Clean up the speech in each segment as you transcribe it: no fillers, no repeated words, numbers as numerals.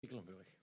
Stekelenburg.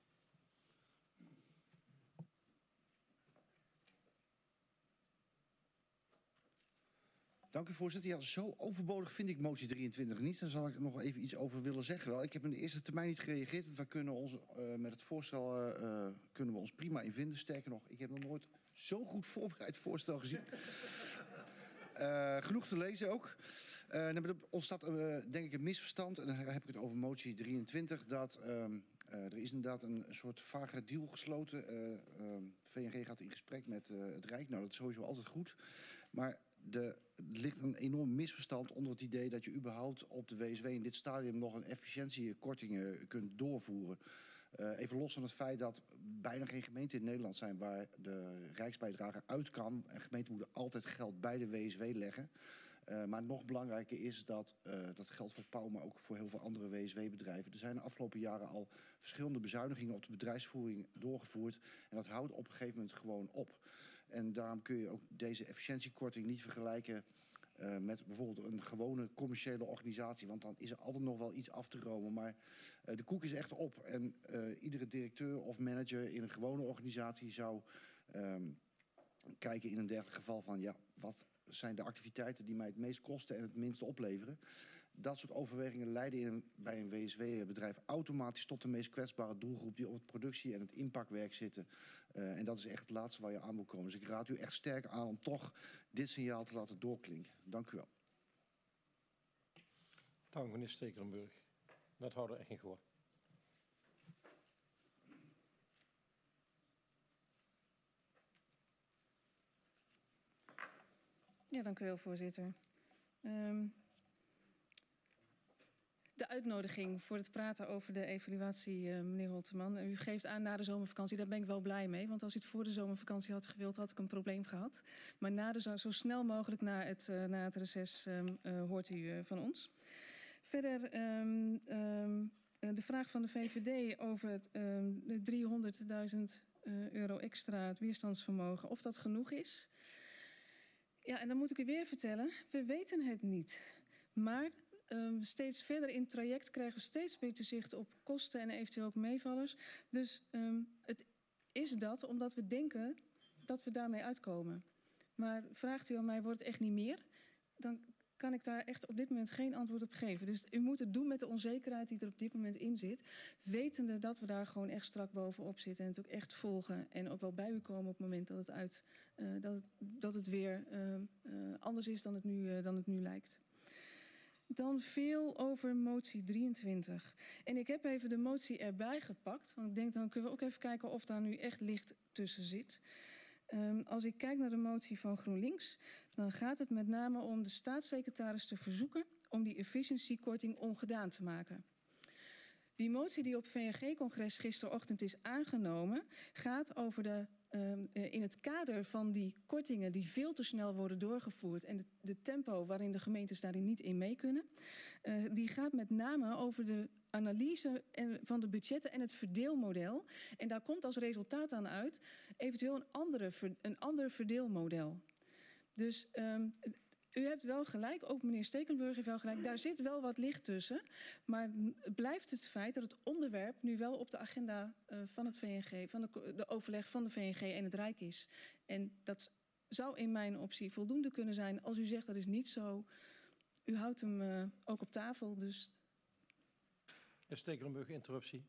Dank u, voorzitter. Ja, zo overbodig vind ik motie 23 niet. Daar zal ik nog even iets over willen zeggen. Wel, ik heb in de eerste termijn niet gereageerd. Want wij kunnen ons, met het voorstel kunnen we ons prima in vinden. Sterker nog, ik heb nog nooit zo'n goed voorbereid voorstel gezien. Genoeg te lezen ook. Er ontstaat denk ik een misverstand. En dan heb ik het over motie 23. Dat er is inderdaad een soort vage deal gesloten. VNG gaat in gesprek met het Rijk. Nou, dat is sowieso altijd goed. Maar er ligt een enorm misverstand onder het idee dat je überhaupt op de WSW in dit stadium nog een efficiëntiekortingen kunt doorvoeren. Even los van het feit dat bijna geen gemeenten in Nederland zijn waar de rijksbijdrage uit kan. En gemeenten moeten altijd geld bij de WSW leggen. Maar nog belangrijker is dat dat geldt voor Pauw, maar ook voor heel veel andere WSW-bedrijven. Er zijn de afgelopen jaren al verschillende bezuinigingen op de bedrijfsvoering doorgevoerd. En dat houdt op een gegeven moment gewoon op. En daarom kun je ook deze efficiëntiekorting niet vergelijken met bijvoorbeeld een gewone commerciële organisatie. Want dan is er altijd nog wel iets af te romen. Maar de koek is echt op. En iedere directeur of manager in een gewone organisatie zou kijken in een dergelijk geval van ja, wat zijn de activiteiten die mij het meest kosten en het minste opleveren. Dat soort overwegingen leiden bij een WSW-bedrijf automatisch tot de meest kwetsbare doelgroep die op het productie- en het inpakwerk zitten. En dat is echt het laatste waar je aan moet komen. Dus ik raad u echt sterk aan om toch dit signaal te laten doorklinken. Dank u wel. Dank meneer Stekelenburg. Wethouder Eggengoor. Ja, dank u wel, voorzitter. De uitnodiging voor het praten over de evaluatie, meneer Holteman. U geeft aan na de zomervakantie, daar ben ik wel blij mee. Want als u het voor de zomervakantie had gewild, had ik een probleem gehad. Maar zo snel mogelijk na het reces hoort u van ons. Verder de vraag van de VVD over de 300.000 euro extra het weerstandsvermogen. Of dat genoeg is. Ja, en dan moet ik u weer vertellen, we weten het niet. Maar steeds verder in het traject krijgen we steeds beter zicht op kosten en eventueel ook meevallers. Dus het is dat omdat we denken dat we daarmee uitkomen. Maar vraagt u aan mij, wordt het echt niet meer? Dan kan ik daar echt op dit moment geen antwoord op geven. Dus u moet het doen met de onzekerheid die er op dit moment in zit. Wetende dat we daar gewoon echt strak bovenop zitten. En het ook echt volgen. En ook wel bij u komen op het moment dat het weer anders is dan het nu lijkt. Dan veel over motie 23. En ik heb even de motie erbij gepakt. Want ik denk dan kunnen we ook even kijken of daar nu echt licht tussen zit. Als ik kijk naar de motie van GroenLinks, dan gaat het met name om de staatssecretaris te verzoeken om die efficiëntiekorting ongedaan te maken. Die motie die op VNG-congres gisterochtend is aangenomen, gaat over in het kader van die kortingen die veel te snel worden doorgevoerd en de tempo waarin de gemeentes daarin niet in mee kunnen. Die gaat met name over de analyse van de budgetten en het verdeelmodel. En daar komt als resultaat aan uit eventueel een ander verdeelmodel. Dus u hebt wel gelijk, ook meneer Stekelenburg heeft wel gelijk. Daar zit wel wat licht tussen. Maar blijft het feit dat het onderwerp nu wel op de agenda van het VNG, van de overleg van de VNG en het Rijk is. En dat zou in mijn optie voldoende kunnen zijn als u zegt dat is niet zo. U houdt hem ook op tafel, dus. Stekelenburg, interruptie.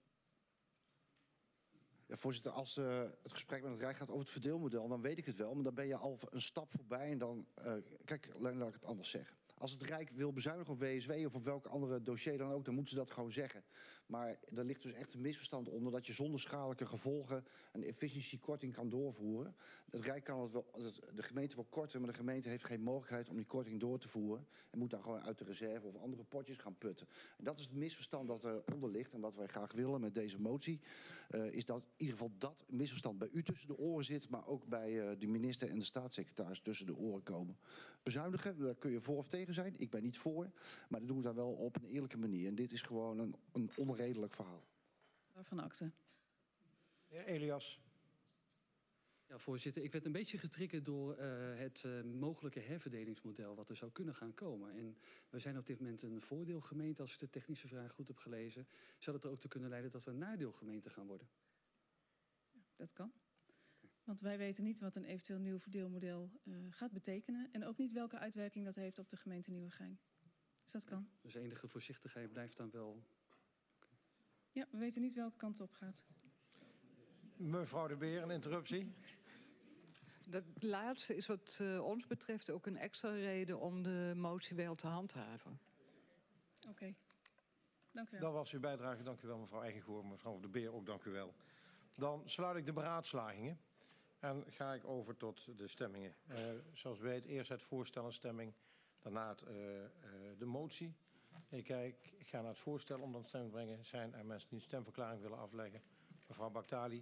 Ja, voorzitter, als het gesprek met het Rijk gaat over het verdeelmodel, dan weet ik het wel. Maar dan ben je al een stap voorbij en dan... kijk, laat ik het anders zeggen. Als het Rijk wil bezuinigen op WSW of op welk andere dossier dan ook, dan moeten ze dat gewoon zeggen. Maar er ligt dus echt een misverstand onder dat je zonder schadelijke gevolgen een efficiëntiekorting kan doorvoeren. Het Rijk kan het wel, de gemeente wil korten, maar de gemeente heeft geen mogelijkheid om die korting door te voeren. En moet dan gewoon uit de reserve of andere potjes gaan putten. En dat is het misverstand dat eronder ligt. En wat wij graag willen met deze motie, is dat in ieder geval dat misverstand bij u tussen de oren zit, maar ook bij de minister en de staatssecretaris tussen de oren komen. Bezuinigen, daar kun je voor of tegen zijn. Ik ben niet voor, maar dat doen we dan wel op een eerlijke manier. En dit is gewoon een onredelijk verhaal. Van akte. Heer Elias. Ja, voorzitter, ik werd een beetje getriggerd door het mogelijke herverdelingsmodel wat er zou kunnen gaan komen. En we zijn op dit moment een voordeelgemeente, als ik de technische vraag goed heb gelezen. Zou dat er ook toe kunnen leiden dat we een nadeelgemeente gaan worden? Dat kan. Want wij weten niet wat een eventueel nieuw verdeelmodel gaat betekenen. En ook niet welke uitwerking dat heeft op de gemeente Nieuwegein. Dus dat kan. Dus enige voorzichtigheid blijft dan wel. Ja, we weten niet welke kant het op gaat. Mevrouw De Beer, een interruptie. Dat laatste is wat ons betreft ook een extra reden om de motie wel te handhaven. Oké. Dank u wel. Dat was uw bijdrage. Dank u wel, mevrouw Eigengoor. Mevrouw De Beer, ook dank u wel. Dan sluit ik de beraadslagingen en ga ik over tot de stemmingen. Zoals u weet, eerst het voorstel en stemming, daarna de motie. Ik ga naar het voorstel om dan stemming te brengen. Zijn er mensen die een stemverklaring willen afleggen? Mevrouw Baktali.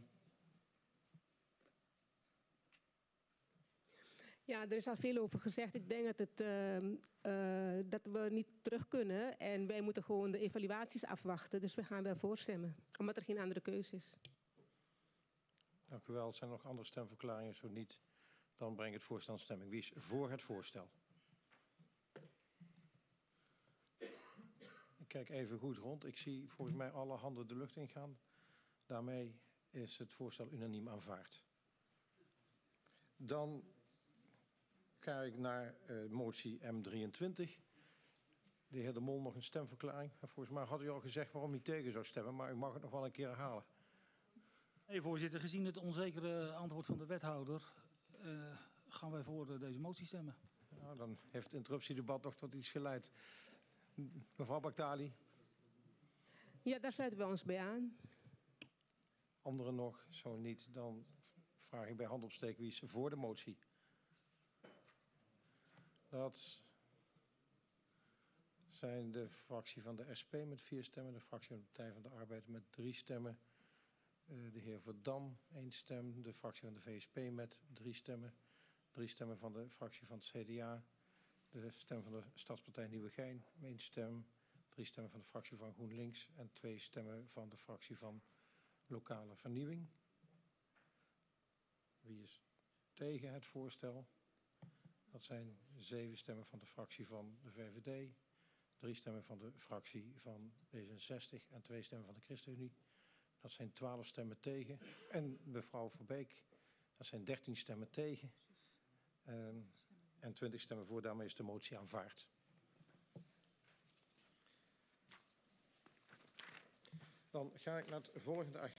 Ja, er is al veel over gezegd. Ik denk dat we niet terug kunnen. En wij moeten gewoon de evaluaties afwachten. Dus we gaan wel voorstemmen. Omdat er geen andere keuze is. Dank u wel. Zijn er nog andere stemverklaringen? Zo niet, dan breng ik het voorstel in stemming. Wie is voor het voorstel? Ik kijk even goed rond. Ik zie volgens mij alle handen de lucht ingaan. Daarmee is het voorstel unaniem aanvaard. Dan ga ik naar motie M23. De heer De Mol nog een stemverklaring. Volgens mij had u al gezegd waarom u tegen zou stemmen, maar u mag het nog wel een keer herhalen. Nee, voorzitter, gezien het onzekere antwoord van de wethouder gaan wij voor deze motie stemmen. Nou, dan heeft het interruptiedebat nog tot iets geleid. Mevrouw Baktali. Ja, daar sluiten we ons bij aan. Anderen nog? Zo niet, dan vraag ik bij hand opsteken wie is voor de motie. Dat zijn de fractie van de SP met 4 stemmen, de fractie van de Partij van de Arbeid met 3 stemmen, de heer Verdam 1 stem, de fractie van de VSP met 3 stemmen, 3 stemmen van de fractie van het CDA, de stem van de Stadspartij Nieuwegein 1 stem, 3 stemmen van de fractie van GroenLinks en 2 stemmen van de fractie van Lokale Vernieuwing. Wie is tegen het voorstel? Dat zijn 7 stemmen van de fractie van de VVD, 3 stemmen van de fractie van D66 en 2 stemmen van de ChristenUnie. Dat zijn 12 stemmen tegen. En mevrouw Verbeek, dat zijn 13 stemmen tegen en 20 stemmen voor. Daarmee is de motie aanvaard. Dan ga ik naar het volgende